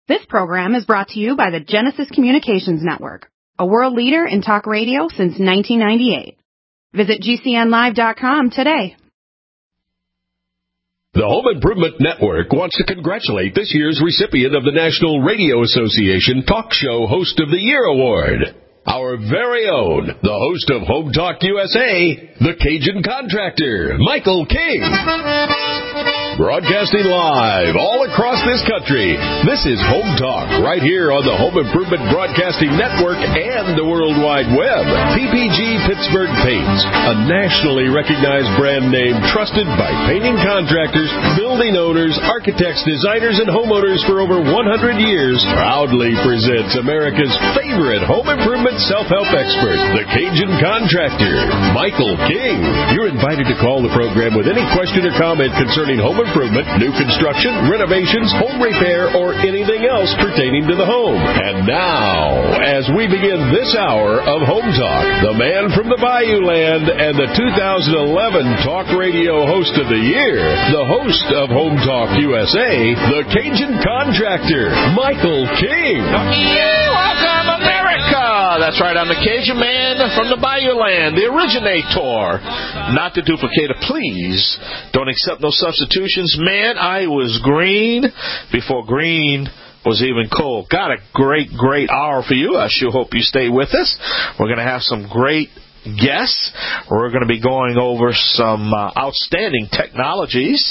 This program is brought to you by the Genesis Communications Network, a world leader in talk radio since 1998. Visit GCNlive.com today. The Home Improvement Network wants to congratulate this year's recipient of the National Radio Association Talk Show Host of the Year Award. Our very own, the host of Home Talk USA, the Cajun Contractor, Michael King. Broadcasting live all across this country, this is Home Talk, right here on the Home Improvement Broadcasting Network and the World Wide Web. PPG Pittsburgh Paints, a nationally recognized brand name trusted by painting contractors, building owners, architects, designers, and homeowners for over 100 years, proudly presents America's favorite home improvement self-help expert, the Cajun Contractor, Michael King. You're invited to call the program with any question or comment concerning home improvement, new construction, renovations, home repair, or anything else pertaining to the home. And now, as we begin this hour of Home Talk, the man from the Bayou Land and the 2011 Talk Radio Host of the Year, the host of Home Talk USA, the Cajun Contractor, Michael King. Welcome, America! That's right, I'm the Cajun man from the Bayou Land, the originator. Not the duplicator, please. Don't accept no substitutions. Man, I was green before green was even cool. Got a great hour for you. I sure hope you stay with us. We're going to have some great guests. We're going to be going over some outstanding technologies.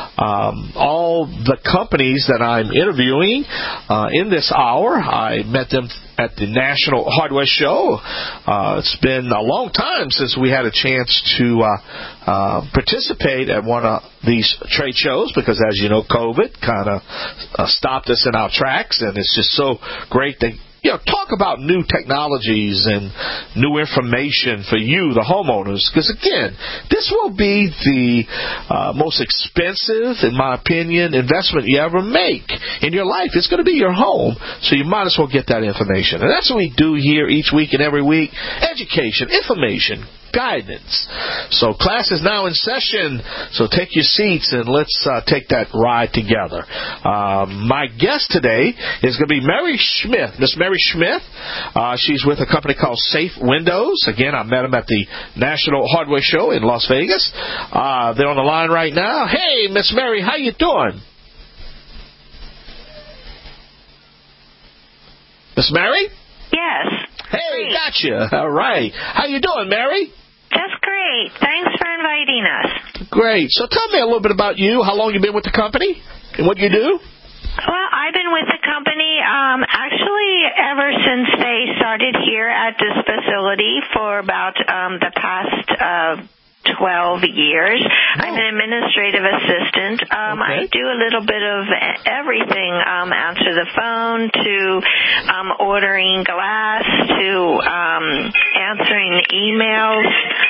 All the companies that I'm interviewing in this hour, I met them at the National Hardware Show. It's been a long time since we had a chance to participate at one of these trade shows because, as you know, COVID kind of stopped us in our tracks, and it's just so great to talk about new technologies and new information for you, the homeowners, because, again, this will be the most expensive, in my opinion, investment you ever make in your life. It's going to be your home, so you might as well get that information. And that's what we do here each week and every week, education, information, guidance. So class is now in session, so take your seats and let's take that ride together. My guest today is going to be Mary Smith. Miss Mary Smith, she's with a company called Safe Windows. Again, I met them at the National Hardware Show in Las Vegas. They're on the line right now. Hey, Miss Mary, how you doing? Miss Mary? Yes. Hey, great. Gotcha. All right. How you doing, Mary? Just great. Thanks for inviting us. Great. So tell me a little bit about you, how long you've been with the company, and what you do. Well, I've been with the company actually ever since they started here at this facility for about the past 12 years. Oh. I'm an administrative assistant. Okay. I do a little bit of everything, answer the phone to ordering glass to answering emails.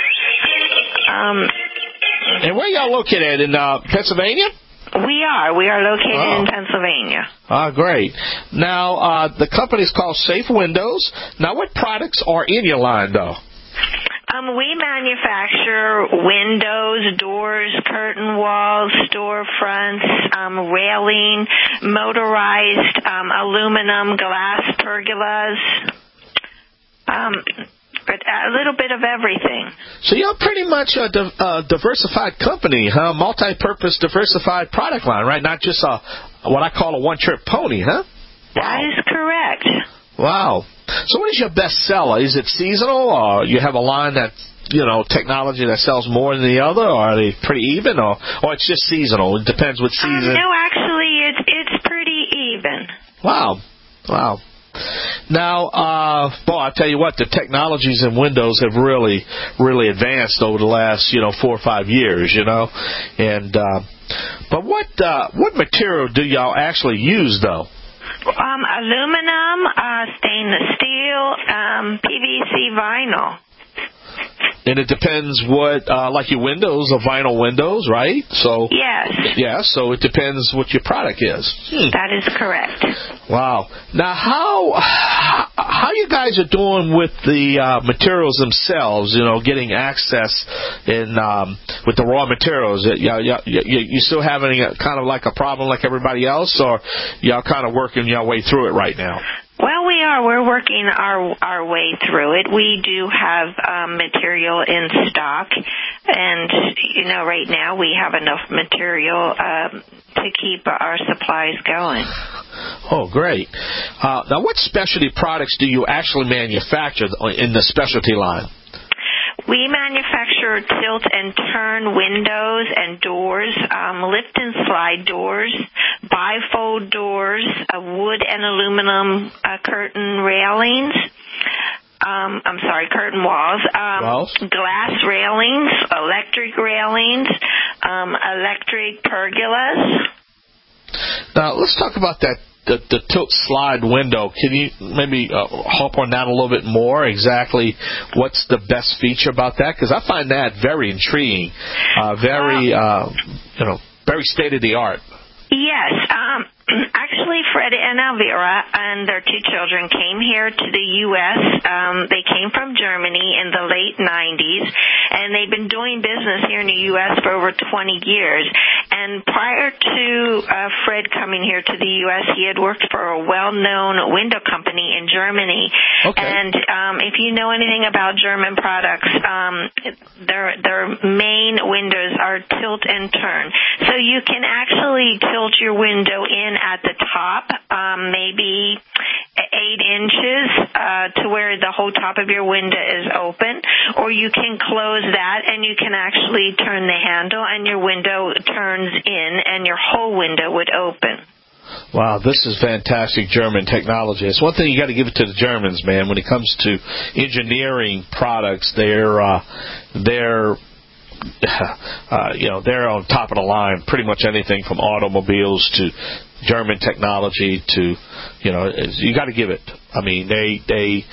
And where y'all located, in Pennsylvania? We are located in Pennsylvania. Great. Now, the company is called Safe Windows. Now, what products are in your line, though? We manufacture windows, doors, curtain walls, storefronts, railing, motorized aluminum glass pergolas, a little bit of everything. So you're pretty much a diversified company, huh? Multi-purpose diversified product line, right? Not just what I call a one-trick pony, huh? Wow. That is correct. Wow. So what is your best seller? Is it seasonal, or you have a line that, technology that sells more than the other, or are they pretty even, or it's just seasonal? It depends what season. No, actually, it's pretty even. Wow. Now, I'll tell you what, the technologies in Windows have really, really advanced over the last, 4 or 5 years, And but what material do y'all actually use, though? Aluminum, stainless steel, PVC, vinyl. And it depends what, like your windows are vinyl windows, right? So yes. Yeah, so it depends what your product is. That is correct. Wow. Now, how you guys are doing with the materials themselves, getting access with the raw materials. You still having kind of like a problem like everybody else, or y'all kind of working your way through it right now? Well, we are. We're working our way through it. We do have material in stock, and right now we have enough material to keep our supplies going. Oh, great. Now, what specialty products do you actually manufacture in the specialty line? We manufacture tilt and turn windows and doors, lift and slide doors, bifold doors, wood and aluminum curtain railings. Curtain walls. Glass railings, electric railings, electric pergolas. Now, let's talk about that. The tilt slide window. Can you maybe hop on that a little bit more? Exactly what's the best feature about that? Because I find that very intriguing, very state of the art. Yes. Actually, Fred and Elvira and their two children came here to the U.S. They came from Germany in the late 90s, and they've been doing business here in the U.S. for over 20 years. And prior to Fred coming here to the U.S., he had worked for a well-known window company in Germany. Okay. And if you know anything about German products, their main windows are tilt and turn. So you can actually tilt your window in at the top, maybe 8 inches to where the whole top of your window is open, or you can close that and you can actually turn the handle and your window turns in and your whole window would open. Wow, this is fantastic German technology. It's one thing you got to give it to the Germans, man. When it comes to engineering products, they're on top of the line. Pretty much anything from automobiles to German technology to, you got to give it. I mean, they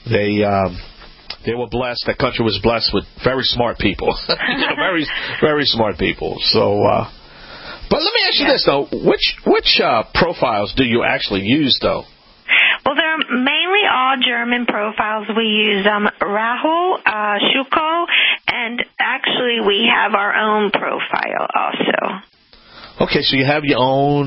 were blessed. That country was blessed with very smart people. Very, very smart people. So, but let me ask you this though: which profiles do you actually use though? Well, they're mainly all German profiles. We use Rahul, Schuko, and actually we have our own profile also. Okay, so you have your own,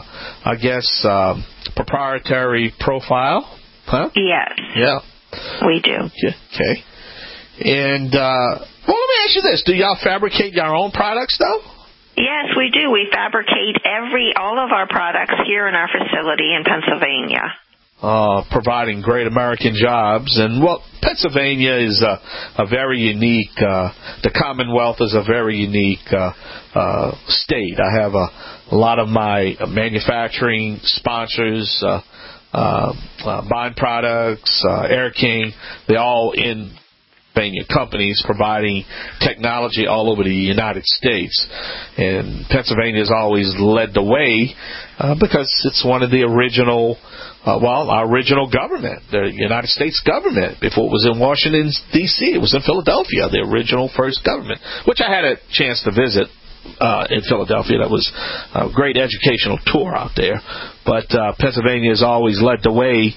proprietary profile, huh? Yes. Yeah. We do. Okay. And, let me ask you this. Do y'all fabricate your own products, though? Yes, we do. We fabricate all of our products here in our facility in Pennsylvania. Providing great American jobs. And, Pennsylvania is a very unique, the Commonwealth is a very unique state. I have a lot of my manufacturing sponsors, Bond Products, Air King, they're all in Pennsylvania companies providing technology all over the United States. And Pennsylvania has always led the way because it's one of the original our original government, the United States government. Before it was in Washington, D.C., it was in Philadelphia, the original first government, which I had a chance to visit in Philadelphia. That was a great educational tour out there. But Pennsylvania has always led the way,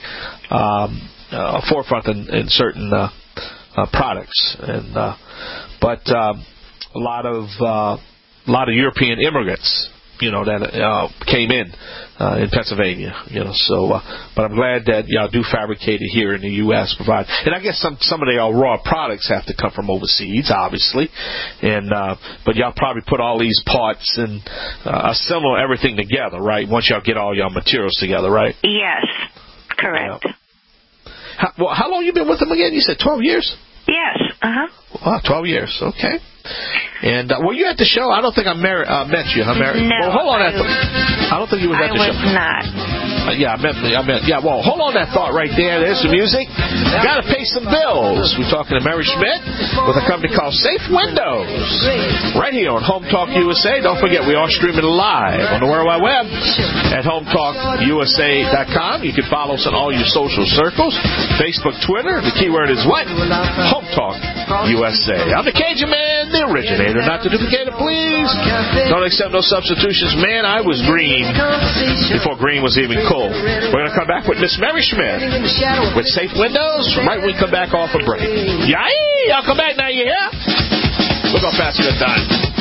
forefront in certain products. And but a lot of European immigrants, that came in Pennsylvania, so, but I'm glad that y'all do fabricate it here in the U.S. provide, and I guess some of the raw products have to come from overseas, obviously, and, but y'all probably put all these parts and, assemble everything together, right? Once y'all get all y'all materials together, right? Yes, correct. Yeah. How long you been with them again? You said 12 years? Yes, Wow, 12 years, okay. And were you at the show? I don't think I met you, huh, Mary? No. Well, hold on. I don't think you was at the show. I was not. I meant. Yeah, well, hold on that thought right there. There's some music. Got to pay some bills. We're talking to Mary Schmidt with a company called Safe Windows. Right here on Home Talk USA. Don't forget, we are streaming live on the World Wide Web at HomeTalkUSA.com. You can follow us on all your social circles. Facebook, Twitter. The keyword is what? Home Talk USA. I'm the Cajun Man. Man, the originator, not the duplicator, please. Don't accept no substitutions. Man, I was green before green was even cool. We're going to come back with Miss Mary Schmidt with Safe Windows right when we come back off a break. Yay! I'll come back now, you hear? We're going to pass you the time.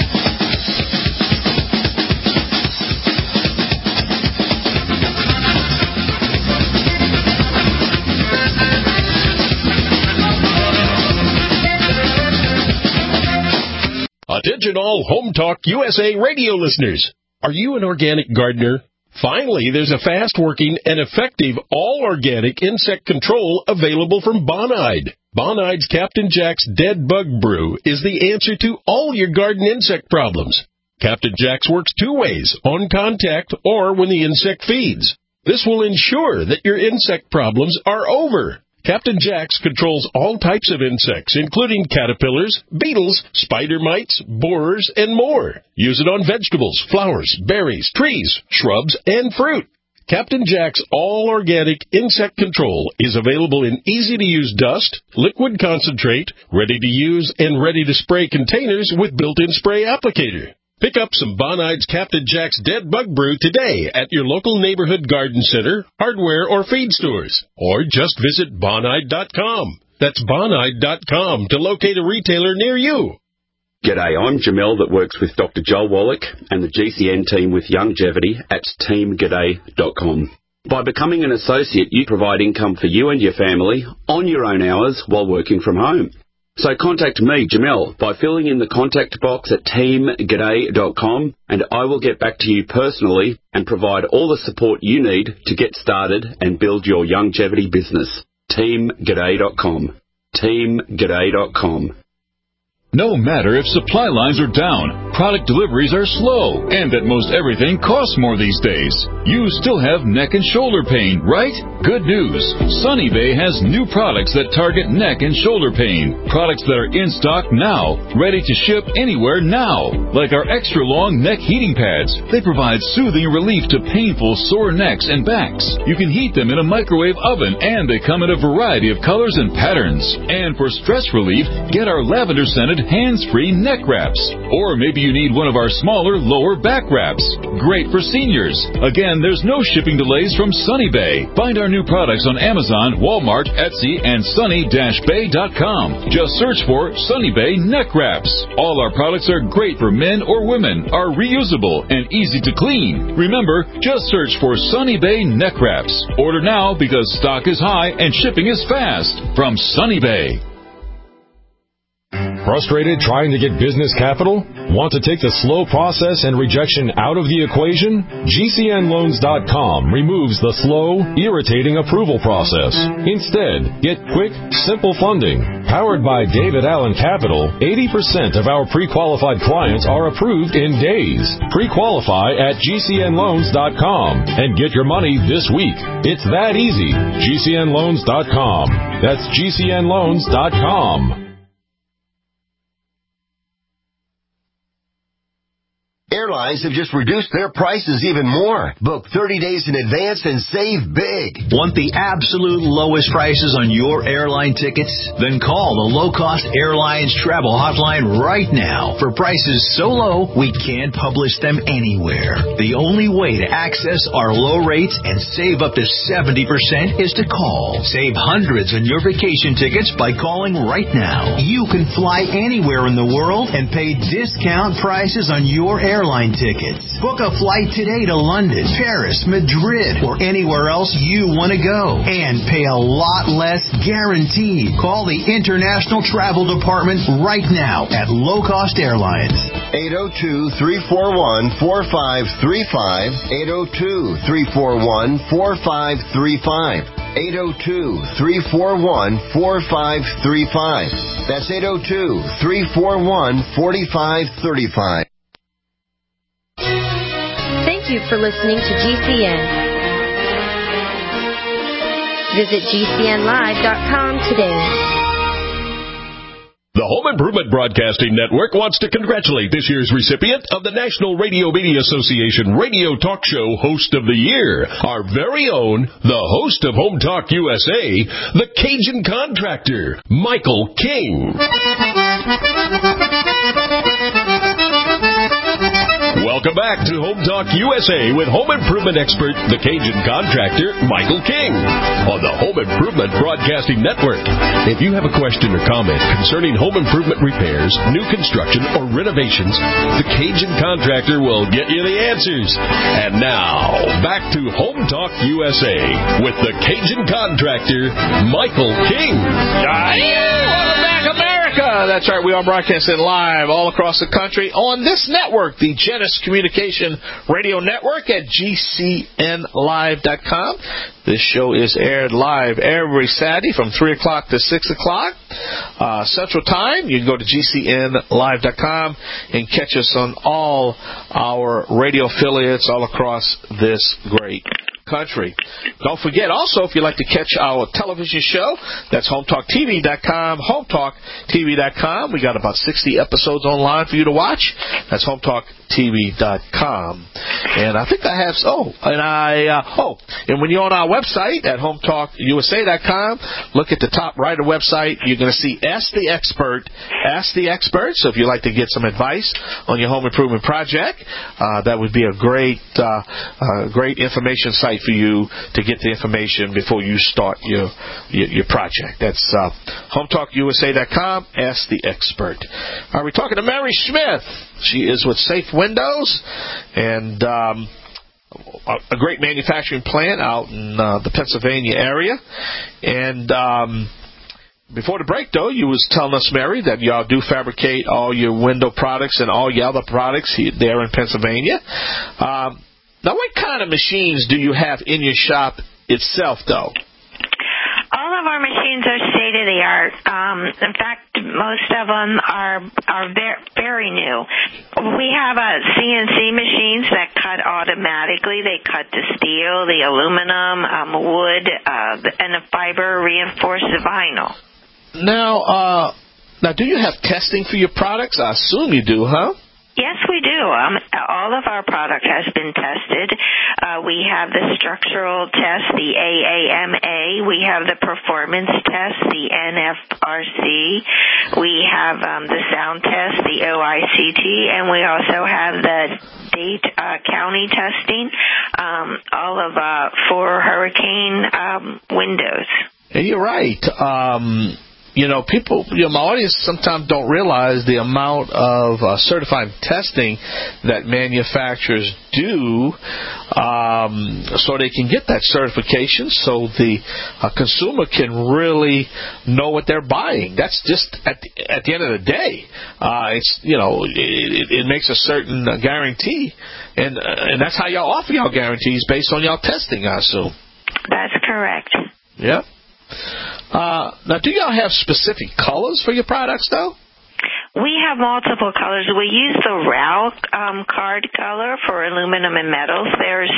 Attention all Home Talk USA radio listeners. Are you an organic gardener? Finally, there's a fast-working and effective all-organic insect control available from Bonide. Bonide's Captain Jack's Dead Bug Brew is the answer to all your garden insect problems. Captain Jack's works two ways, on contact or when the insect feeds. This will ensure that your insect problems are over. Captain Jack's controls all types of insects, including caterpillars, beetles, spider mites, borers, and more. Use it on vegetables, flowers, berries, trees, shrubs, and fruit. Captain Jack's all-organic insect control is available in easy-to-use dust, liquid concentrate, ready-to-use and ready-to-spray containers with built-in spray applicator. Pick up some Bonide's Captain Jack's Dead Bug Brew today at your local neighborhood garden center, hardware, or feed stores. Or just visit Bonide.com. That's Bonide.com to locate a retailer near you. G'day, I'm Jamel that works with Dr. Joel Wallach and the GCN team with Longevity at teamg'day.com. By becoming an associate, you provide income for you and your family on your own hours while working from home. So contact me, Jamel, by filling in the contact box at teamg'day.com, and I will get back to you personally and provide all the support you need to get started and build your longevity business. teamg'day.com. teamg'day.com. No matter if supply lines are down, product deliveries are slow, and that most everything costs more these days, you still have neck and shoulder pain, right? Good news. Sunny Bay has new products that target neck and shoulder pain. Products that are in stock now, ready to ship anywhere now. Like our extra long neck heating pads. They provide soothing relief to painful sore necks and backs. You can heat them in a microwave oven, and they come in a variety of colors and patterns. And for stress relief, get our lavender scented hands-free neck wraps. Or maybe you need one of our smaller lower back wraps. Great for seniors. Again, there's no shipping delays from Sunny Bay. Find our new products on Amazon, Walmart, Etsy, and sunny-bay.com. Just search for Sunny Bay neck wraps. All our products are great for men or women, are reusable, and easy to clean. Remember, just search for Sunny Bay neck wraps. Order now because stock is high and shipping is fast. From Sunny Bay. Frustrated trying to get business capital? Want to take the slow process and rejection out of the equation? GCNloans.com removes the slow, irritating approval process. Instead, get quick, simple funding. Powered by David Allen Capital, 80% of our pre-qualified clients are approved in days. Pre-qualify at GCNloans.com and get your money this week. It's that easy. GCNloans.com. That's GCNloans.com. Airlines have just reduced their prices even more. Book 30 days in advance and save big. Want the absolute lowest prices on your airline tickets? Then call the Low Cost Airlines Travel Hotline right now for prices so low we can't publish them anywhere. The only way to access our low rates and save up to 70% is to call. Save hundreds on your vacation tickets by calling right now. You can fly anywhere in the world and pay discount prices on your airline tickets. Book a flight today to London, Paris, Madrid, or anywhere else you want to go. And pay a lot less guaranteed. Call the International Travel Department right now at Low Cost Airlines. 802-341-4535. 802-341-4535. 802-341-4535. That's 802-341-4535. Thank you for listening to GCN. Visit GCNlive.com today. The Home Improvement Broadcasting Network wants to congratulate this year's recipient of the National Radio Media Association Radio Talk Show Host of the Year, our very own, the host of Home Talk USA, the Cajun Contractor, Michael King. Welcome back to Home Talk USA with home improvement expert, the Cajun contractor, Michael King, on the Home Improvement Broadcasting Network. If you have a question or comment concerning home improvement repairs, new construction, or renovations, the Cajun contractor will get you the answers. And now, back to Home Talk USA with the Cajun contractor, Michael King. Welcome back, America. That's right. We are broadcasting live all across the country on this network, the Genesis Communication Radio Network at GCNlive.com. This show is aired live every Saturday from 3 o'clock to 6 o'clock Central Time. You can go to GCNlive.com and catch us on all our radio affiliates all across this great country. Don't forget also, if you'd like to catch our television show, that's HomeTalkTV.com, HomeTalkTV.com. We got about 60 episodes online for you to watch. That's HomeTalkTV.com. And I think I have, and when you're on our website at HomeTalkUSA.com, look at the top right of the website. You're going to see Ask the Expert. Ask the Expert. So if you'd like to get some advice on your home improvement project, that would be a great information site for you to get the information before you start your project. That's HomeTalkUSA.com. Ask the Expert. We're talking to Mary Smith. She is with Safe Windows and a great manufacturing plant out in the Pennsylvania area. And before the break, though, you was telling us, Mary, that y'all do fabricate all your window products and all your other products there in Pennsylvania. Now, what kind of machines do you have in your shop itself, though? All of our machines are state-of-the-art. In fact, most of them are very new. We have CNC machines that cut automatically. They cut the steel, the aluminum, wood, and the fiber reinforced vinyl. Now, do you have testing for your products? I assume you do, huh? Yes, we do. All of our product has been tested. We have the structural test, the AAMA. We have the performance test, the NFRC. We have the sound test, the OICT, and we also have the Dade County testing, all of for hurricane windows. Yeah, you're right. People, my audience sometimes don't realize the amount of certified testing that manufacturers do so they can get that certification so the consumer can really know what they're buying. That's just at the end of the day. It makes a certain guarantee, and that's how y'all offer y'all guarantees based on y'all testing, I assume. That's correct. Yep. Now, do y'all have specific colors for your products, though? We have multiple colors. We use the RAL card color for aluminum and metals. There's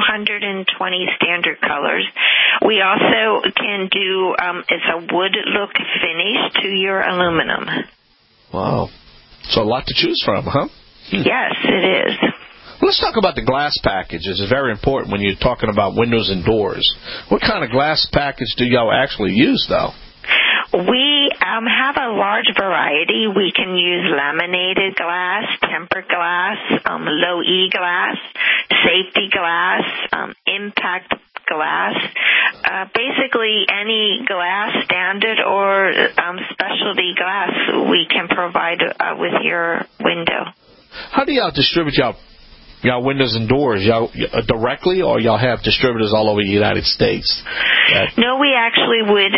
220 standard colors. We also can do, it's a wood look finish to your aluminum. Wow. So a lot to choose from, huh? Yes, it is. Let's talk about the glass packages. It's very important when you're talking about windows and doors. What kind of glass package do y'all actually use, though? We have a large variety. We can use laminated glass, tempered glass, low E glass, safety glass, impact glass, basically any glass, standard or specialty glass we can provide with your window. How do y'all distribute y'all windows and doors? Y'all directly, or y'all have distributors all over the United States? No, we actually would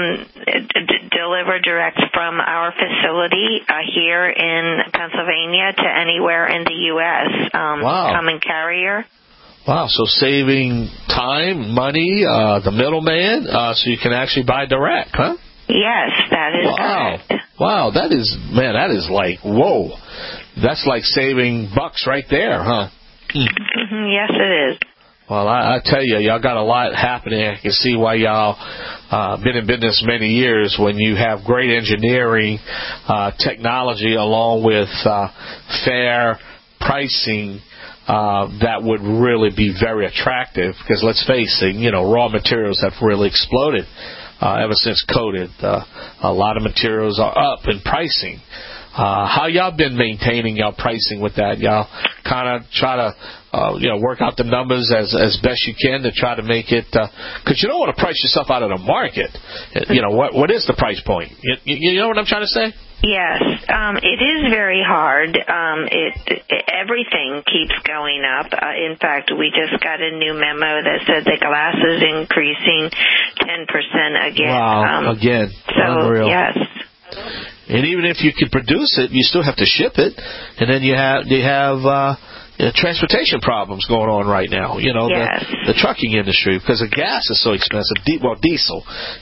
deliver direct from our facility here in Pennsylvania to anywhere in the U.S. Wow. Common carrier. Wow, so saving time, money, the middleman, so you can actually buy direct, huh? Yes, that is correct. Wow, that is like, whoa. That's like saving bucks right there, huh? Yes, it is. Well, I tell you, y'all got a lot happening. I can see why y'all been in business many years when you have great engineering, technology, along with fair pricing. That would really be very attractive because, let's face it, raw materials have really exploded ever since COVID. A lot of materials are up in pricing. How y'all been maintaining y'all pricing with that? Y'all kind of try to work out the numbers as best you can to try to make it, because you don't want to price yourself out of the market. What is the price point? You know what I'm trying to say? Yes, it is very hard. Everything keeps going up. In fact, we just got a new memo that said the glass is increasing 10% again. Wow, again. So, unreal. Yes. And even if you can produce it, you still have to ship it, and then you have transportation problems going on right now. Yes. The trucking industry, because the gas is so expensive. Diesel,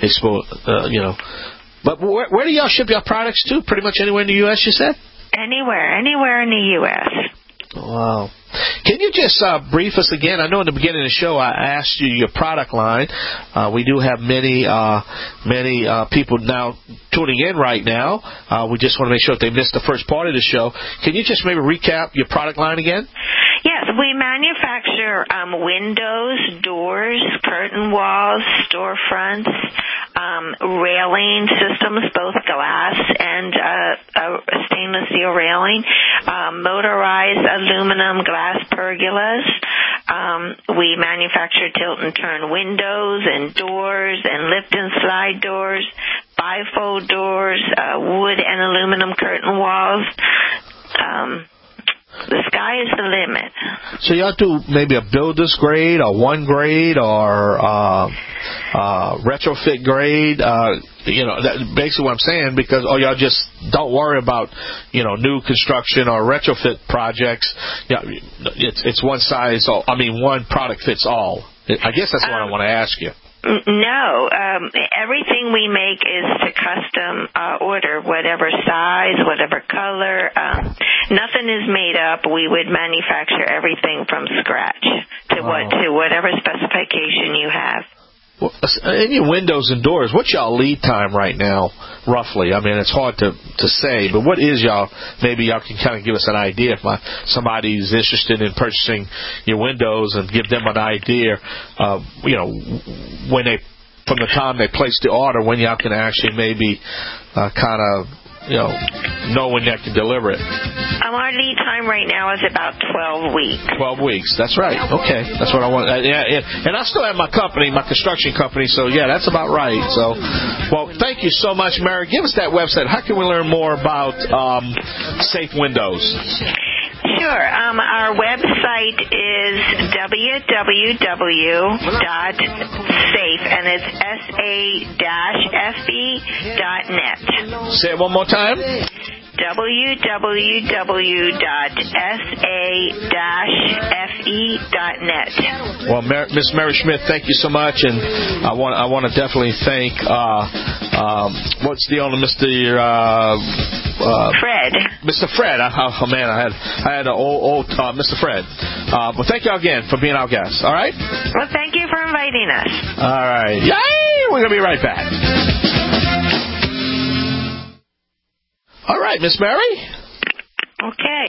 But where do y'all ship your products to? Pretty much anywhere in the U.S., you said? Anywhere in the U.S. Wow. Can you just brief us again? I know in the beginning of the show I asked you your product line. We do have many people now tuning in right now. We just want to make sure that they missed the first part of the show. Can you just maybe recap your product line again? Yes, we manufacture windows, doors, curtain walls, storefronts, railing systems, both glass and stainless steel railing, motorized aluminum glass pergolas. We manufacture tilt and turn windows and doors and lift and slide doors, bifold doors, wood and aluminum curtain walls. The sky is the limit. So y'all do maybe a builder's grade or one grade or retrofit grade? That's basically what I'm saying, because y'all just don't worry about new construction or retrofit projects. It's one size. One product fits all. I guess that's what I want to ask you. No, everything we make is to custom order, whatever size, whatever color. Nothing is made up. We would manufacture everything from scratch to whatever specification you have. Well, in your windows and doors, what's y'all lead time right now, roughly? I mean, it's hard to say, but what is y'all? Maybe y'all can kind of give us an idea if somebody's interested in purchasing your windows, and give them an idea of, from the time they place the order, when y'all can actually maybe kind of know when they can deliver it. Our lead time right now is about 12 weeks. 12 weeks. That's right. Okay. That's what I want. And I still have my company, my construction company, so yeah, that's about right. So, well, thank you so much, Mary. Give us that website. How can we learn more about Safe Windows? Sure. Our website is www.safe, and it's sa-fe.net. Say it one more time. www.sa-fe.net. Well, Miss Mary Schmidt, thank you so much, and I want to definitely thank what's the owner, Mr. Fred. Mr. Fred. Oh man, I had an old Mr. Fred. Well, thank you again for being our guest. All right. Well, thank you for inviting us. All right. Yay! We're gonna be right back. All right, Miss Mary. Okay.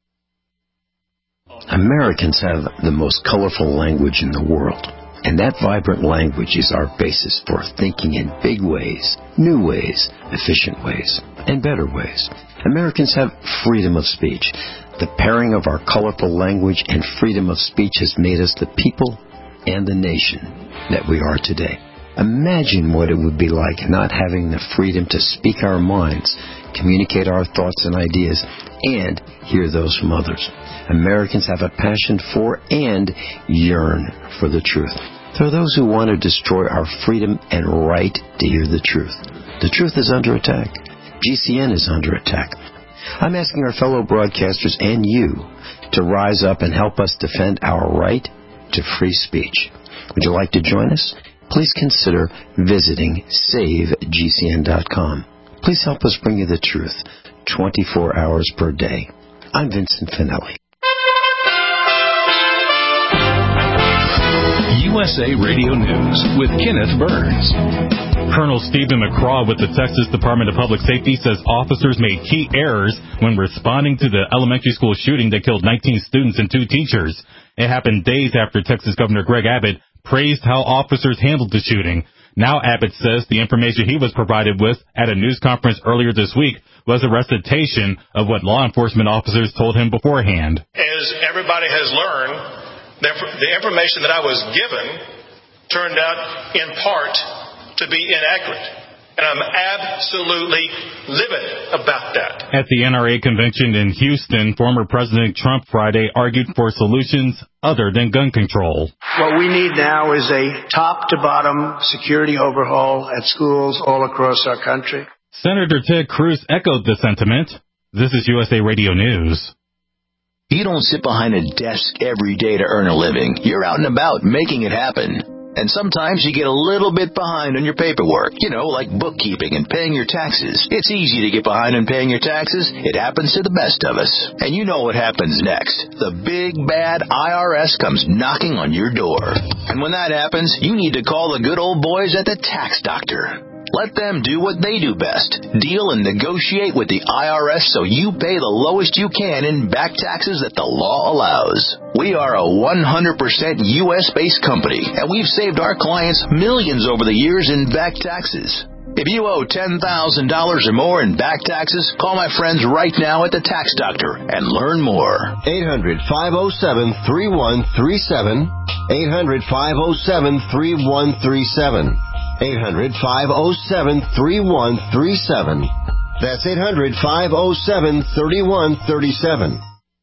Americans have the most colorful language in the world, and that vibrant language is our basis for thinking in big ways, new ways, efficient ways, and better ways. Americans have freedom of speech. The pairing of our colorful language and freedom of speech has made us the people and the nation that we are today. Imagine what it would be like not having the freedom to speak our minds, communicate our thoughts and ideas, and hear those from others. Americans have a passion for and yearn for the truth. There are those who want to destroy our freedom and right to hear the truth. The truth is under attack. GCN is under attack. I'm asking our fellow broadcasters and you to rise up and help us defend our right to free speech. Would you like to join us? Please consider visiting SaveGCN.com. Please help us bring you the truth 24 hours per day. I'm Vincent Finelli. USA Radio News with Kenneth Burns. Colonel Stephen McCraw with the Texas Department of Public Safety says officers made key errors when responding to the elementary school shooting that killed 19 students and 2 teachers. It happened days after Texas Governor Greg Abbott praised how officers handled the shooting. Now Abbott says the information he was provided with at a news conference earlier this week was a recitation of what law enforcement officers told him beforehand. As everybody has learned, the information that I was given turned out in part to be inaccurate. And I'm absolutely livid about that. At the NRA convention in Houston, former President Trump Friday argued for solutions other than gun control. What we need now is a top-to-bottom security overhaul at schools all across our country. Senator Ted Cruz echoed the sentiment. This is USA Radio News. You don't sit behind a desk every day to earn a living. You're out and about making it happen. And sometimes you get a little bit behind on your paperwork, like bookkeeping and paying your taxes. It's easy to get behind on paying your taxes. It happens to the best of us. And you know what happens next. The big, bad IRS comes knocking on your door. And when that happens, you need to call the good old boys at the Tax Doctor. Let them do what they do best. Deal and negotiate with the IRS so you pay the lowest you can in back taxes that the law allows. We are a 100% U.S.-based company, and we've saved our clients millions over the years in back taxes. If you owe $10,000 or more in back taxes, call my friends right now at the Tax Doctor and learn more. 800-507-3137. 800-507-3137. 800-507-3137. That's 800-507-3137.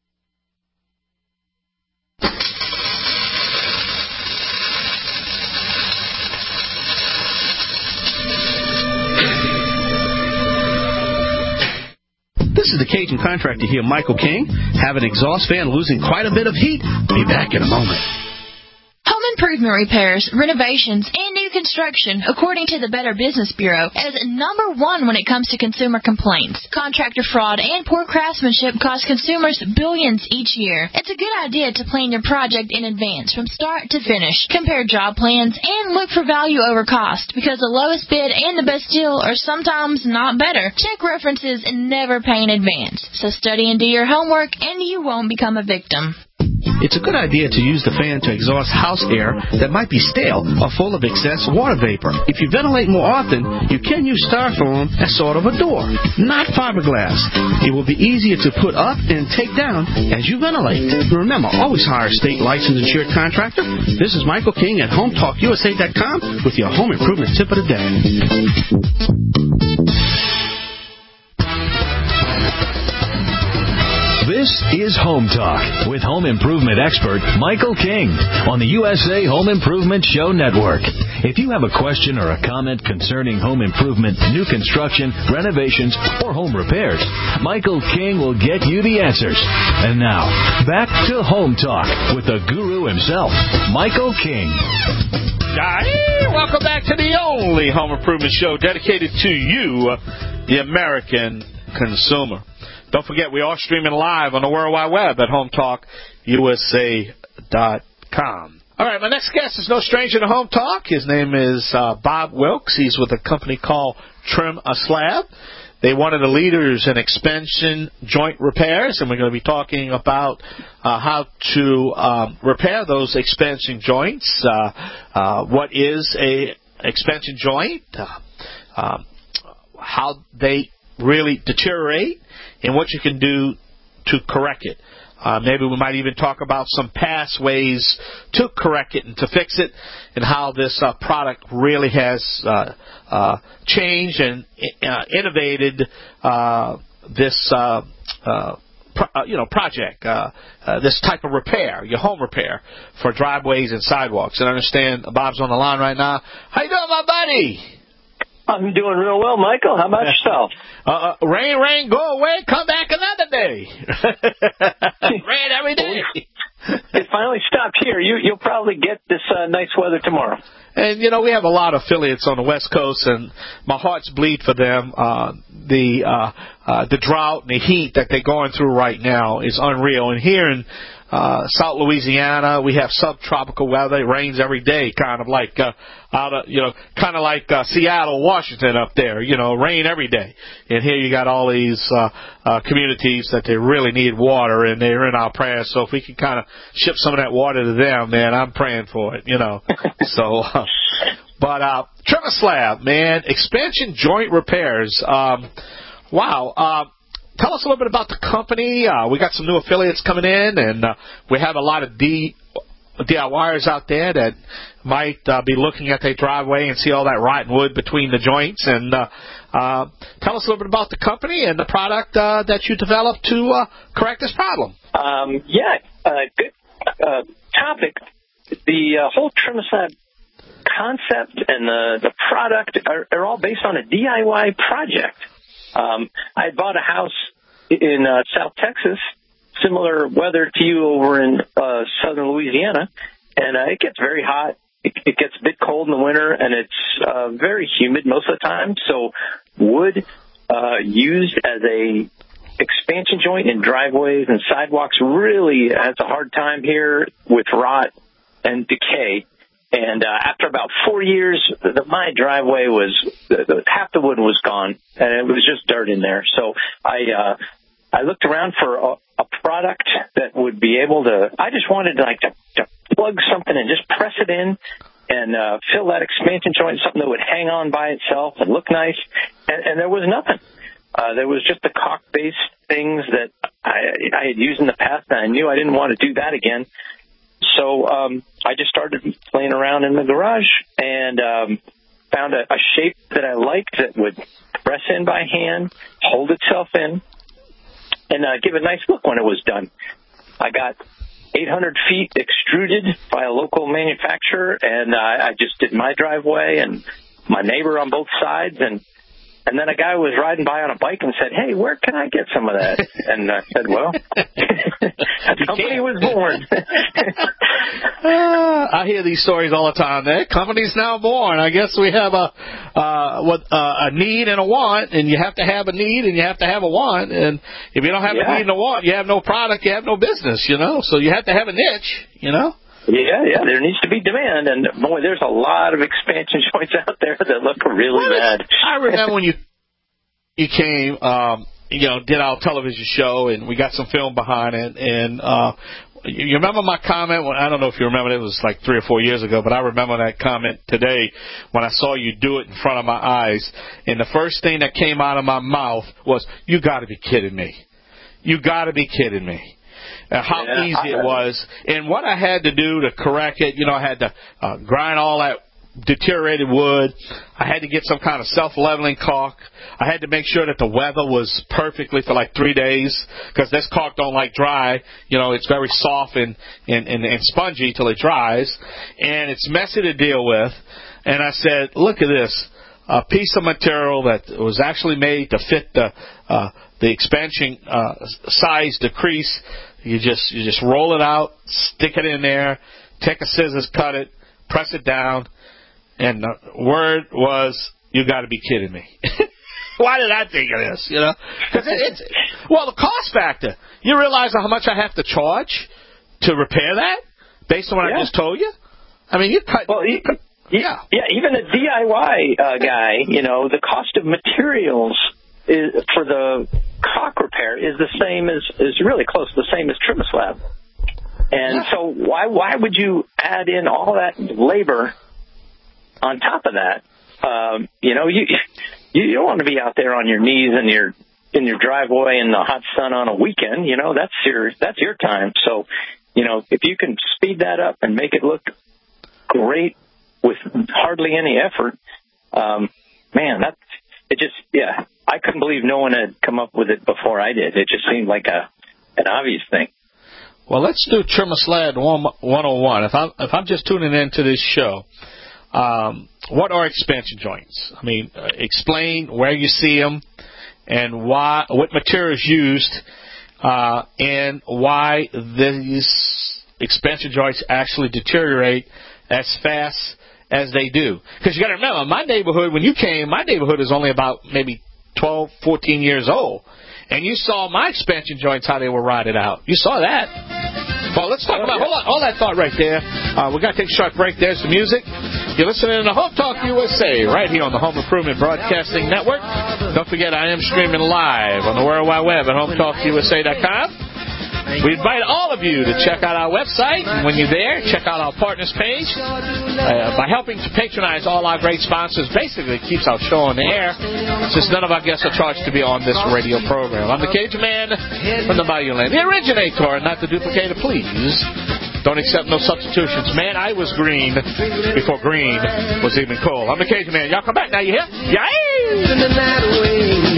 This is the Cajun contractor here, Michael King. Have an exhaust fan losing quite a bit of heat? Be back in a moment. Home improvement repairs, renovations, and new construction, according to the Better Business Bureau, is number one when it comes to consumer complaints. Contractor fraud and poor craftsmanship cost consumers billions each year. It's a good idea to plan your project in advance from start to finish. Compare job plans and look for value over cost, because the lowest bid and the best deal are sometimes not better. Check references and never pay in advance. So study and do your homework, and you won't become a victim. It's a good idea to use the fan to exhaust house air that might be stale or full of excess water vapor. If you ventilate more often, you can use styrofoam as sort of a door, not fiberglass. It will be easier to put up and take down as you ventilate. Remember, always hire a state licensed insured contractor. This is Michael King at HomeTalkUSA.com with your home improvement tip of the day. This is Home Talk with home improvement expert Michael King on the USA Home Improvement Show Network. If you have a question or a comment concerning home improvement, new construction, renovations, or home repairs, Michael King will get you the answers. And now, back to Home Talk with the guru himself, Michael King. Welcome back to the only home improvement show dedicated to you, the American consumer. Don't forget, we are streaming live on the World Wide Web at HomeTalkUSA.com. All right, my next guest is no stranger to Home Talk. His name is Bob Wilkes. He's with a company called Trim a Slab. They're one of the leaders in expansion joint repairs, and we're going to be talking about how to repair those expansion joints. What is a expansion joint? How they really deteriorate, and what you can do to correct it. Maybe we might even talk about some past ways to correct it and to fix it, and how this product really has changed and innovated this project, this type of repair, your home repair for driveways and sidewalks. And I understand Bob's on the line right now. How you doing, my buddy? I'm doing real well, Michael. How about yourself? Rain, go away, come back another day. Rain every day. It finally stopped here. You'll probably get this nice weather tomorrow. And, we have a lot of affiliates on the West Coast, and my heart's bleed for them. The drought and the heat that they're going through right now is unreal. And here in South Louisiana, we have subtropical weather. It rains every day, kind of like Seattle, Washington up there. Rain every day. And here you got all these communities that they really need water, and they're in our prayers. So if we can kind of ship some of that water to them, man, I'm praying for it. So, But TremorSlab, man, expansion joint repairs. Wow. Tell us a little bit about the company. We got some new affiliates coming in, and we have a lot of DIYers out there that might be looking at their driveway and see all that rotten wood between the joints. And tell us a little bit about the company and the product that you developed to correct this problem. Good topic. The whole TremorSlab concept and the product are all based on a DIY project. I bought a house in South Texas, similar weather to you over in southern Louisiana, and it gets very hot. It gets a bit cold in the winter, and it's very humid most of the time. So wood used as a expansion joint in driveways and sidewalks really has a hard time here with rot and decay. And after about 4 years, my driveway was half the wood was gone, and it was just dirt in there. So I looked around for a product that would be able to. I just wanted to plug something and just press it in and fill that expansion joint, something that would hang on by itself and look nice. And there was nothing. There was just the caulk-based things that I had used in the past, and I knew I didn't want to do that again. So I just started playing around in the garage and found a shape that I liked that would press in by hand, hold itself in, and give a nice look when it was done. I got 800 feet extruded by a local manufacturer, and I just did my driveway and my neighbor on both sides, and then a guy was riding by on a bike and said, "Hey, where can I get some of that?" And I said, "Well, the company was born." I hear these stories all the time. That company's now born. I guess we have a need and a want, and you have to have a need and you have to have a want. And if you don't have a need and a want, you have no product, you have no business, So you have to have a niche, Yeah, there needs to be demand, and boy, there's a lot of expansion joints out there that look really bad. I remember when you came, did our television show, and we got some film behind it, and you remember my comment? I don't know if you remember, it was like 3 or 4 years ago, but I remember that comment today when I saw you do it in front of my eyes, and the first thing that came out of my mouth was, "You got to be kidding me. You got to be kidding me." How easy it was, and what I had to do to correct it. I had to grind all that deteriorated wood. I had to get some kind of self-leveling caulk. I had to make sure that the weather was perfectly for like 3 days, because this caulk don't like dry. It's very soft and spongy till it dries, and it's messy to deal with. And I said, look at this, a piece of material that was actually made to fit the expansion size decrease. You just roll it out, stick it in there, take a scissors, cut it, press it down, and the word was, "You got to be kidding me." Why did I think of this? Because the cost factor. You realize how much I have to charge to repair that based on what I just told you? I mean, you cut. Well, even a DIY guy, the cost of materials for the caulk repair is the same is really close to the same as TremorSlab. And so why would you add in all that labor on top of that? You don't want to be out there on your knees in your driveway in the hot sun on a weekend. That's your time. So, if you can speed that up and make it look great with hardly any effort, I couldn't believe no one had come up with it before I did. It just seemed like an obvious thing. Well, let's do TremorSlab 101. If I'm just tuning into this show, what are expansion joints? I mean, explain where you see them and what material is used, and why these expansion joints actually deteriorate as fast as they do. Because you got to remember, my neighborhood is only about maybe 12, 14 years old. And you saw my expansion joints, how they were rotted out. You saw that. Well, let's talk about, hold that thought right there. We've got to take a short break. There's the music. You're listening to Home Talk USA right here on the Home Improvement Broadcasting Network. Don't forget, I am streaming live on the World Wide Web at HomeTalkUSA.com. We invite all of you to check out our website. When you're there, check out our partners page. By helping to patronize all our great sponsors, basically it keeps our show on the air, since none of our guests are charged to be on this radio program. I'm the Cajun Man from the Bayou Land, the originator, not the duplicator, please. Don't accept no substitutions. Man, I was green before green was even cool. I'm the Cajun Man. Y'all come back now, you hear? Yay!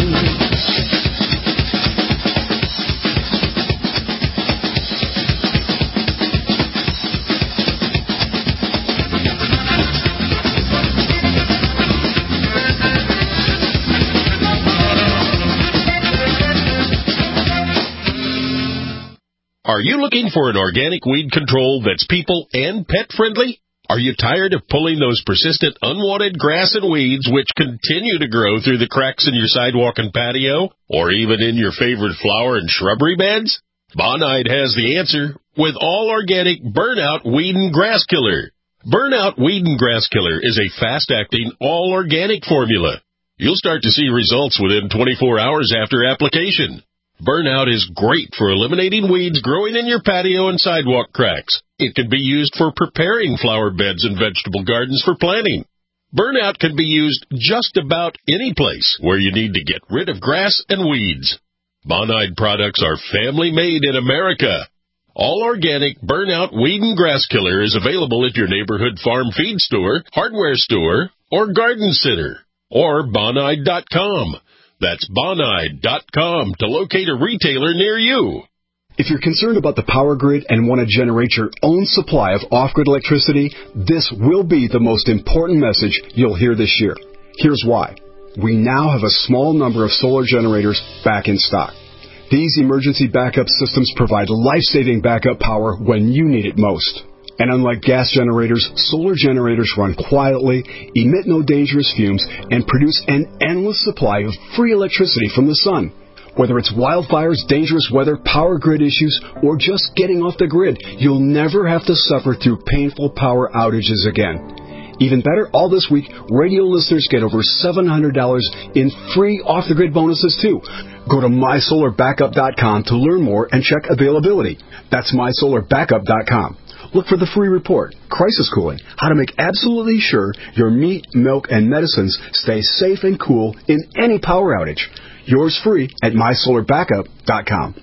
Are you looking for an organic weed control that's people and pet friendly? Are you tired of pulling those persistent unwanted grass and weeds which continue to grow through the cracks in your sidewalk and patio, or even in your favorite flower and shrubbery beds? Bonide has the answer with all organic Burnout Weed and Grass Killer. Burnout Weed and Grass Killer is a fast-acting, all-organic formula. You'll start to see results within 24 hours after application. Burnout is great for eliminating weeds growing in your patio and sidewalk cracks. It can be used for preparing flower beds and vegetable gardens for planting. Burnout can be used just about any place where you need to get rid of grass and weeds. Bonide products are family-made in America. All organic Burnout Weed and Grass Killer is available at your neighborhood farm feed store, hardware store, or garden center, or Bonide.com. That's Bonide.com to locate a retailer near you. If you're concerned about the power grid and want to generate your own supply of off-grid electricity, this will be the most important message you'll hear this year. Here's why. We now have a small number of solar generators back in stock. These emergency backup systems provide life-saving backup power when you need it most. And unlike gas generators, solar generators run quietly, emit no dangerous fumes, and produce an endless supply of free electricity from the sun. Whether it's wildfires, dangerous weather, power grid issues, or just getting off the grid, you'll never have to suffer through painful power outages again. Even better, all this week, radio listeners get over $700 in free off-the-grid bonuses, too. Go to MySolarBackup.com to learn more and check availability. That's MySolarBackup.com. Look for the free report, Crisis Cooling, how to make absolutely sure your meat, milk, and medicines stay safe and cool in any power outage. Yours free at MySolarBackup.com.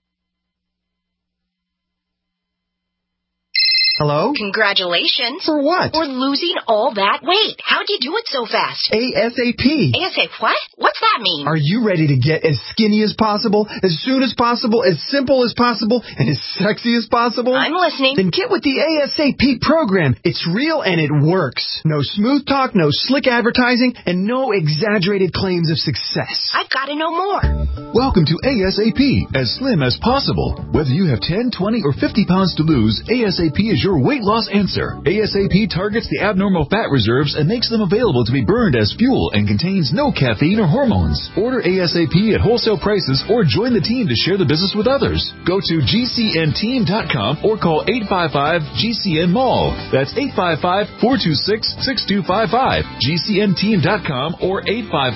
Hello? Congratulations. For what? For losing all that weight. How'd you do it so fast? ASAP. ASAP what? What's that mean? Are you ready to get as skinny as possible, as soon as possible, as simple as possible, and as sexy as possible? I'm listening. Then get with the ASAP program. It's real and it works. No smooth talk, no slick advertising, and no exaggerated claims of success. I've got to know more. Welcome to ASAP, as slim as possible. Whether you have 10, 20, or 50 pounds to lose, ASAP is your weight loss answer. ASAP targets the abnormal fat reserves and makes them available to be burned as fuel and contains no caffeine or hormones. Order ASAP at wholesale prices or join the team to share the business with others. Go to GCNteam.com or call 855-GCN-MALL. That's 855-426-6255. GCNteam.com or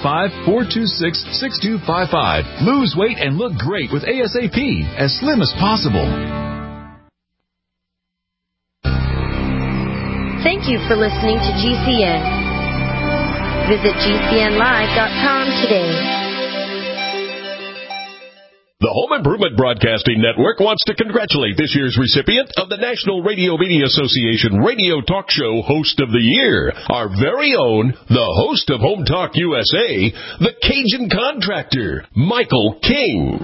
855-426-6255. Lose weight and look great with ASAP, as slim as possible. Thank you for listening to GCN. Visit GCNlive.com today. The Home Improvement Broadcasting Network wants to congratulate this year's recipient of the National Radio Media Association Radio Talk Show Host of the Year, our very own, the host of Home Talk USA, the Cajun Contractor, Michael King.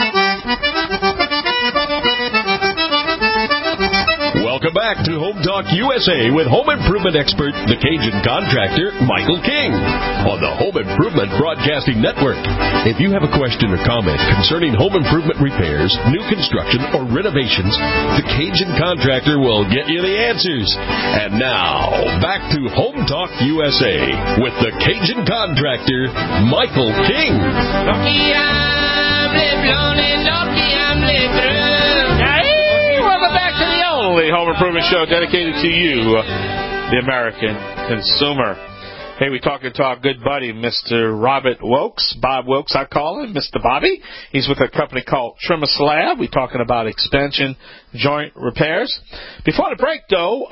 Welcome back to Home Talk USA with home improvement expert, the Cajun Contractor, Michael King, on the Home Improvement Broadcasting Network. If you have a question or comment concerning home improvement repairs, new construction, or renovations, the Cajun Contractor will get you the answers. And now, back to Home Talk USA with the Cajun Contractor, Michael King. Welcome back to the only home improvement show dedicated to you, the American consumer. Hey, we're talking to our good buddy, Mr. Robert Wilkes. Bob Wilkes, I call him, Mr. Bobby. He's with a company called Trimmer Slab. We're talking about expansion joint repairs. Before the break, though,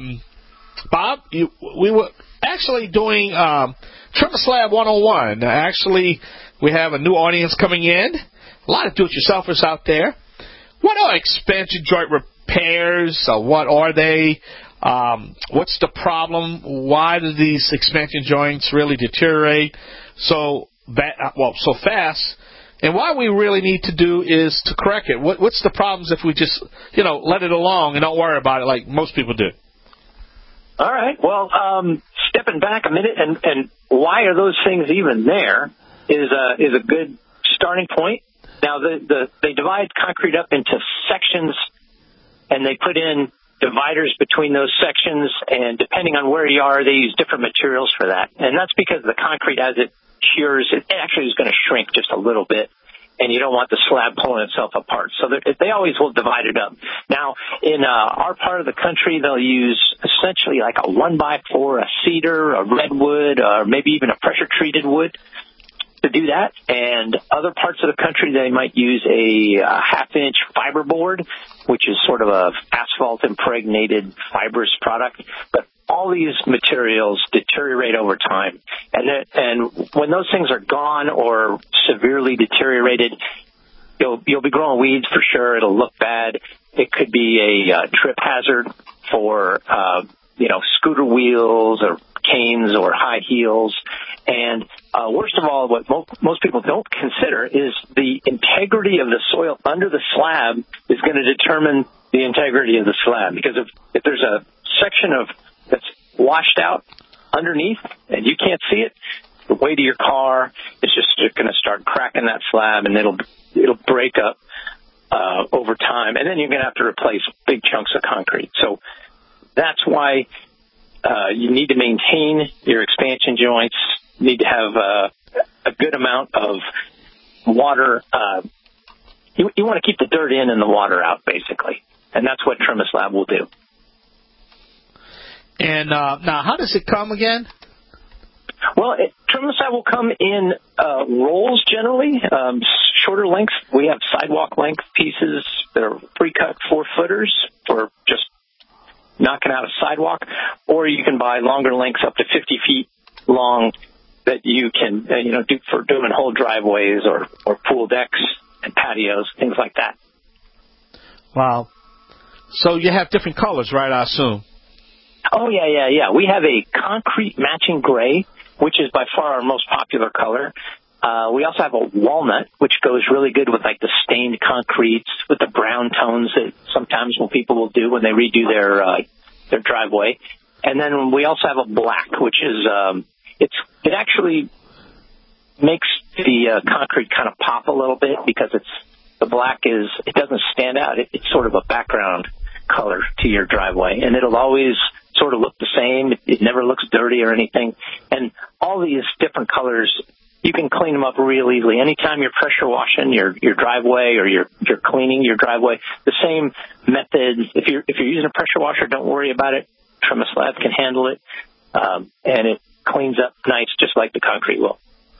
Bob, we were actually doing Trimmer Slab 101. Actually, we have a new audience coming in. A lot of do-it-yourselfers out there. What are expansion joint repairs? What are they? What's the problem? Why do these expansion joints really deteriorate so fast? And what we really need to do is to correct it. What's the problems if we just, let it along and don't worry about it like most people do? All right. Well, stepping back a minute, and why are those things even there is a good starting point. Now, they divide concrete up into sections, and they put in dividers between those sections, and depending on where you are, they use different materials for that. And that's because the concrete, as it cures, it actually is going to shrink just a little bit, and you don't want the slab pulling itself apart. So they always will divide it up. Now, in our part of the country, they'll use essentially like a 1x4, a cedar, a redwood, or maybe even a pressure-treated wood to do that. And other parts of the country, they might use a half-inch fiberboard, which is sort of a asphalt-impregnated fibrous product. But all these materials deteriorate over time. And when those things are gone or severely deteriorated, you'll be growing weeds for sure. It'll look bad. It could be a trip hazard for, scooter wheels or canes or high heels. And worst of all, what most people don't consider is the integrity of the soil under the slab is going to determine the integrity of the slab. Because if there's a section that's washed out underneath and you can't see it, the weight of your car is just going to start cracking that slab, and it'll break up over time. And then you're going to have to replace big chunks of concrete. So that's why you need to maintain your expansion joints. You need to have a good amount of water. You want to keep the dirt in and the water out, basically. And that's what Trimmer Slab will do. And now, how does it come again? Well, Trimmer Slab will come in rolls generally, shorter lengths. We have sidewalk length pieces that are pre-cut 4-footers for just knocking out a sidewalk, or you can buy longer lengths up to 50 feet long that you can, do for doing whole driveways or pool decks and patios, things like that. Wow. So you have different colors, right, I assume? Oh, yeah. We have a concrete matching gray, which is by far our most popular color. We also have a walnut, which goes really good with like the stained concretes with the brown tones that sometimes people will do when they redo their driveway. And then we also have a black, which is it actually makes the concrete kind of pop a little bit because the black it doesn't stand out. It's sort of a background color to your driveway, and it'll always sort of look the same. It never looks dirty or anything. And all these different colors, you can clean them up real easily. Anytime you're pressure washing your driveway or you're cleaning your driveway, the same method. If you're using a pressure washer, don't worry about it. Trimmer Slab can handle it, and it cleans up nice, just like the concrete will.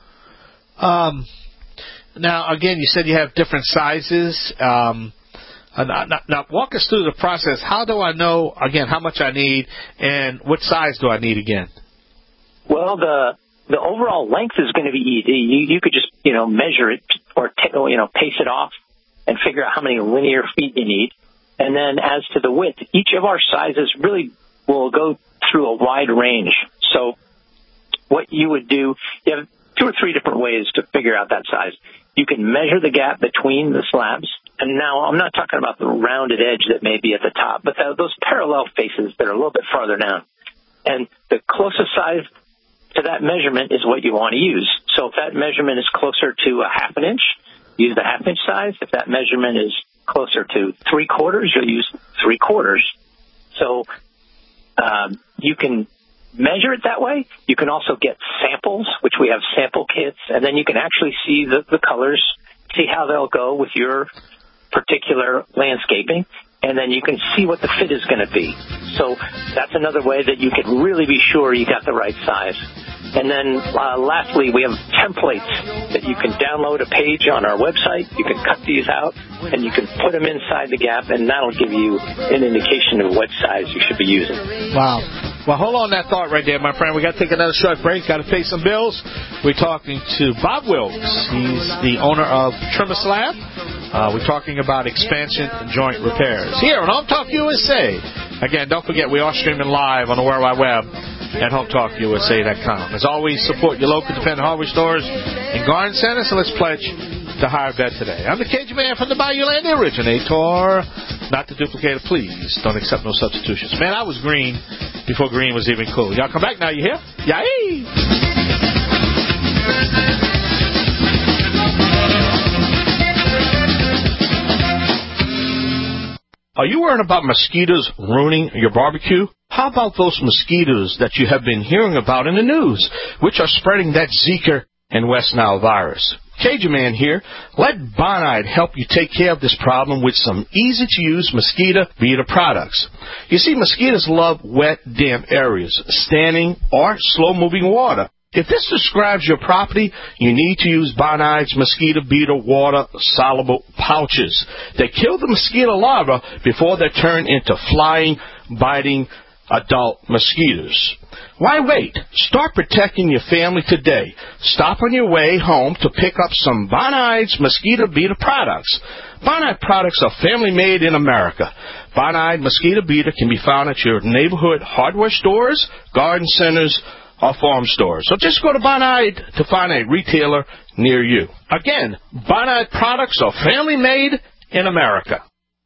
Now, again, you said you have different sizes. Now, walk us through the process. How do I know, again, how much I need, and what size do I need again? Well, the overall length is going to be easy. You could just, measure it or, pace it off and figure out how many linear feet you need. And then as to the width, each of our sizes really will go through a wide range. So what you would do, you have 2 or 3 different ways to figure out that size. You can measure the gap between the slabs. And now I'm not talking about the rounded edge that may be at the top, but those parallel faces that are a little bit farther down. And the closest size to that measurement is what you want to use. So if that measurement is closer to a 1/2 inch, use the 1/2 inch size. If that measurement is closer to 3/4, you'll use 3/4. So you can measure it that way. You can also get samples, which we have sample kits, and then you can actually see the colors, see how they'll go with your particular landscaping, and then you can see what the fit is going to be. So that's another way that you can really be sure you got the right size. And then lastly, we have templates that you can download a page on our website. You can cut these out, and you can put them inside the gap, and that'll give you an indication of what size you should be using. Wow. Well, hold on that thought right there, my friend. We got to take another short break. Got to pay some bills. We're talking to Bob Wilkes. He's the owner of Trimmis Lab. We're talking about expansion and joint repairs here on Home Talk USA. Again, don't forget, we are streaming live on the World Wide Web at HomeTalkUSA.com. As always, support your local independent hardware stores and garden centers, and let's pledge to hire a vet today. I'm the Cajun Man from the Bayou Land, the originator. Not to duplicate it, please. Don't accept no substitutions. Man, I was green before green was even cool. Y'all come back now, you hear? Yay! Are you worried about mosquitoes ruining your barbecue? How about those mosquitoes that you have been hearing about in the news, which are spreading that Zika and West Nile virus? Cajun Man here. Let Bonide help you take care of this problem with some easy-to-use mosquito beater products. You see, mosquitoes love wet, damp areas, standing or slow-moving water. If this describes your property, you need to use Bonide's mosquito beater water soluble pouches. They kill the mosquito larvae before they turn into flying, biting adult mosquitoes. Why wait? Start protecting your family today. Stop on your way home to pick up some Bonide's mosquito beater products. Bonide products are family made in America. Bonide mosquito beater can be found at your neighborhood hardware stores, garden centers, or farm stores. So just go to Bonide to find a retailer near you. Again, Bonide products are family made in America.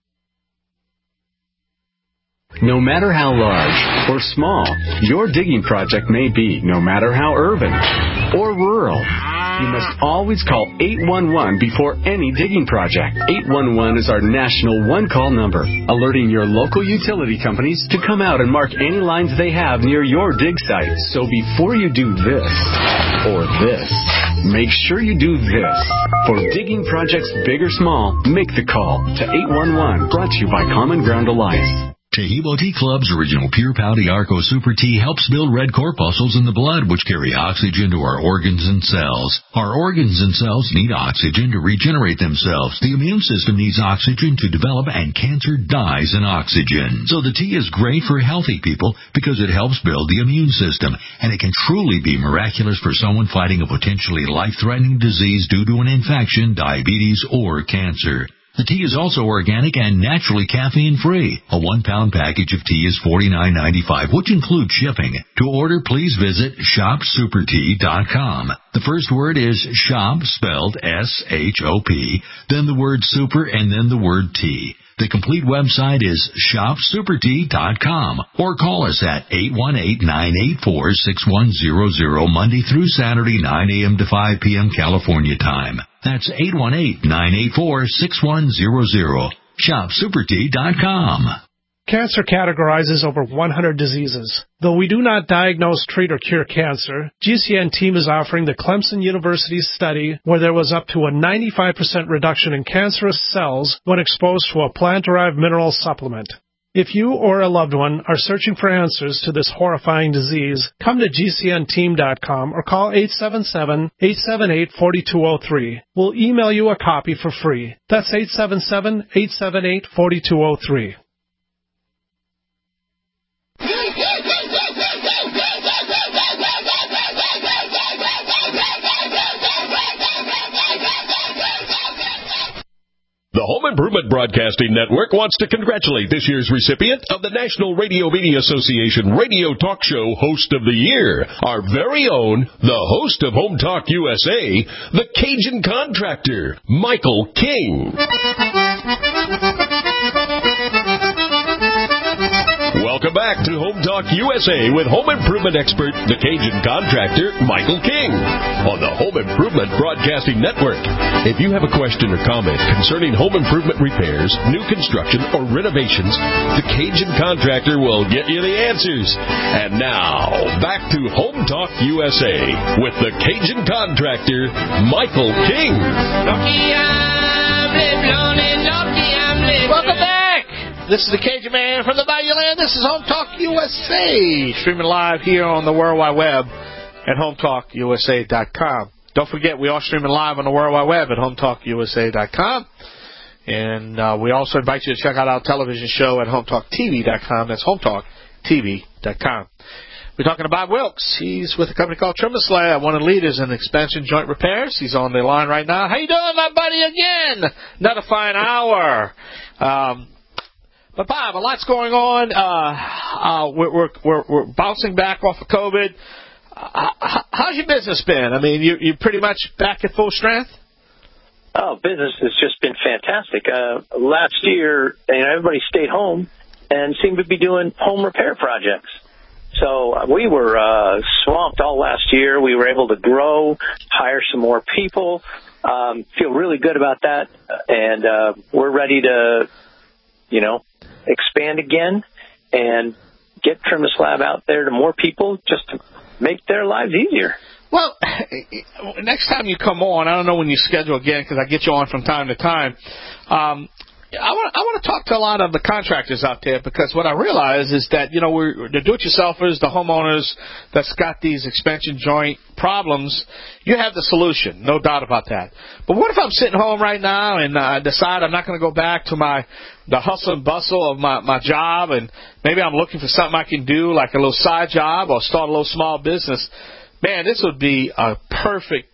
No matter how large or small your digging project may be, no matter how urban or rural, you must always call 811 before any digging project. 811 is our national one-call number, alerting your local utility companies to come out and mark any lines they have near your dig site. So before you do this or this, make sure you do this. For digging projects big or small, make the call to 811, brought to you by Common Ground Alliance. Taheebo Tea Club's original Pure Pouty Arco Super Tea helps build red corpuscles in the blood, which carry oxygen to our organs and cells. Our organs and cells need oxygen to regenerate themselves. The immune system needs oxygen to develop, and cancer dies in oxygen. So the tea is great for healthy people because it helps build the immune system, and it can truly be miraculous for someone fighting a potentially life-threatening disease due to an infection, diabetes, or cancer. The tea is also organic and naturally caffeine-free. A 1-pound package of tea is $49.95, which includes shipping. To order, please visit shopsupertea.com. The first word is shop, spelled S-H-O-P, then the word super, and then the word tea. The complete website is shopsupertea.com, or call us at 818-984-6100 Monday through Saturday, 9 a.m. to 5 p.m. California time. That's 818-984-6100. Shopsupertea.com. Cancer categorizes over 100 diseases. Though we do not diagnose, treat, or cure cancer, GCN team is offering the Clemson University study where there was up to a 95% reduction in cancerous cells when exposed to a plant-derived mineral supplement. If you or a loved one are searching for answers to this horrifying disease, come to GCNteam.com or call 877-878-4203. We'll email you a copy for free. That's 877-878-4203. The Home Improvement Broadcasting Network wants to congratulate this year's recipient of the National Radio Media Association Radio Talk Show Host of the Year, our very own, the host of Home Talk USA, the Cajun Contractor, Michael King. Welcome back to Home Talk USA with home improvement expert, the Cajun Contractor, Michael King, on the Home Improvement Broadcasting Network. If you have a question or comment concerning home improvement repairs, new construction, or renovations, the Cajun Contractor will get you the answers. And now, back to Home Talk USA with the Cajun Contractor, Michael King. Welcome back. This is the Cajun Man from the Bayou Land. This is Home Talk USA, streaming live here on the World Wide Web at HometalkUSA.com. Don't forget, we are streaming live on the World Wide Web at HometalkUSA.com. And we also invite you to check out our television show at HometalkTV.com. That's HometalkTV.com. We're talking to Bob Wilkes. He's with a company called TrimSlab, one of the leaders in expansion joint repairs. He's on the line right now. How you doing, my buddy, again? Another fine hour. But, Bob, a lot's going on. We're bouncing back off of COVID. How's your business been? I mean, you're pretty much back at full strength? Oh, business has just been fantastic. Last year, everybody stayed home and seemed to be doing home repair projects. So we were swamped all last year. We were able to grow, hire some more people, feel really good about that. And we're ready to, expand again and get TrimSlab out there to more people just to make their lives easier. Well, next time you come on, I don't know when you schedule again because I get you on from time to time. I want to talk to a lot of the contractors out there because what I realize is that, we're the do-it-yourselfers, the homeowners that's got these expansion joint problems. You have the solution, no doubt about that. But what if I'm sitting home right now and I decide I'm not going to go back to the hustle and bustle of my job, and maybe I'm looking for something I can do like a little side job or start a little small business. Man, this would be a perfect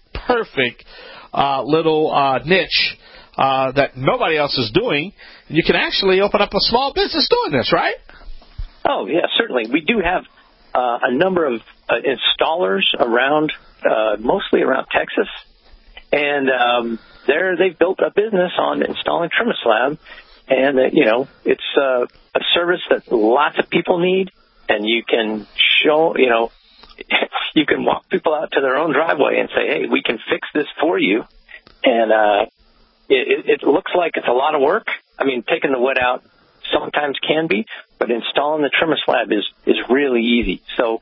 little niche that nobody else is doing. You can actually open up a small business doing this, right? Oh, yeah, certainly. We do have a number of installers around, mostly around Texas. And they've built a business on installing TrimSlab. And, it's a service that lots of people need. And you can show, you can walk people out to their own driveway and say, hey, we can fix this for you. And it looks like it's a lot of work. I mean, taking the wood out sometimes can be, but installing the TrimSlab is really easy. So,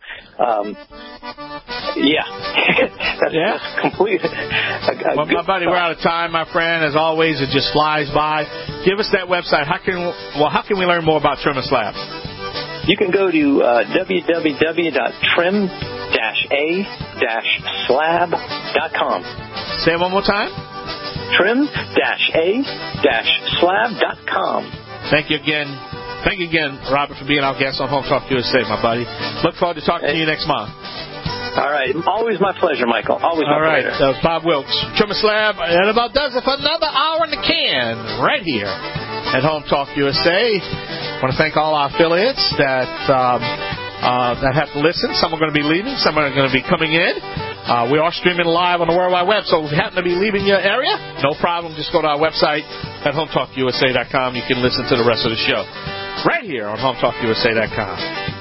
that's complete. Well, my buddy, we're out of time, my friend. As always, it just flies by. Give us that website. How can we learn more about TrimSlab? You can go to www.trim-a-slab.com. Say it one more time. trim-a-slab.com. Thank you again, Robert, for being our guest on Home Talk USA, my buddy. Look forward to talking to you next month. All right. Always my pleasure, Michael. Always my pleasure. All right. That was Bob Wilkes, TrimSlab, and about does it for another hour in the can right here at Home Talk USA. I want to thank all our affiliates that have to listen. Some are going to be leaving. Some are going to be coming in. We are streaming live on the World Wide Web, so if you happen to be leaving your area, no problem. Just go to our website at HometalkUSA.com. You can listen to the rest of the show right here on HometalkUSA.com.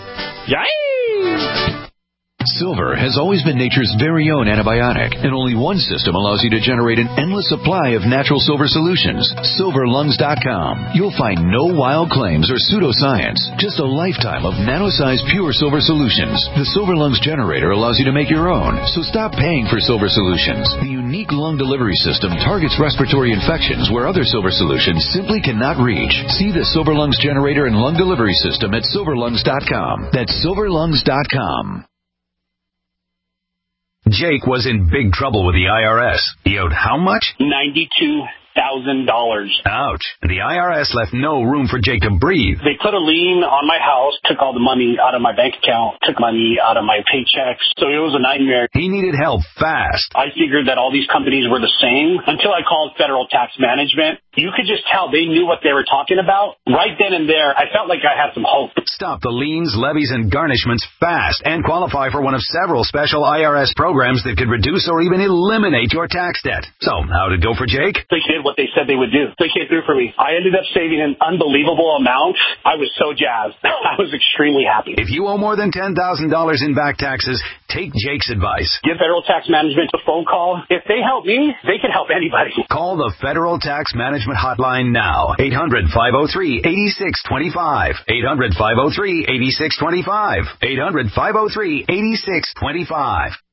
Yay! Silver has always been nature's very own antibiotic, and only one system allows you to generate an endless supply of natural silver solutions. SilverLungs.com. You'll find no wild claims or pseudoscience, just a lifetime of nano-sized pure silver solutions. The Silver Lungs generator allows you to make your own, so stop paying for silver solutions. The unique lung delivery system targets respiratory infections where other silver solutions simply cannot reach. See the Silver Lungs generator and lung delivery system at SilverLungs.com. That's SilverLungs.com. Jake was in big trouble with the IRS. He owed how much? $92,000. Ouch. The IRS left no room for Jake to breathe. They put a lien on my house, took all the money out of my bank account, took money out of my paychecks. So it was a nightmare. He needed help fast. I figured that all these companies were the same until I called Federal Tax Management. You could just tell they knew what they were talking about. Right then and there, I felt like I had some hope. Stop the liens, levies, and garnishments fast and qualify for one of several special IRS programs that could reduce or even eliminate your tax debt. So, how did it go for Jake? They did what they said they would do. They came through for me. I ended up saving an unbelievable amount. I was so jazzed. I was extremely happy. If you owe more than $10,000 in back taxes, take Jake's advice. Give Federal Tax Management a phone call. If they help me, they can help anybody. Call the Federal Tax Management hotline now. 800-503-8625. 800-503-8625. 800-503-8625.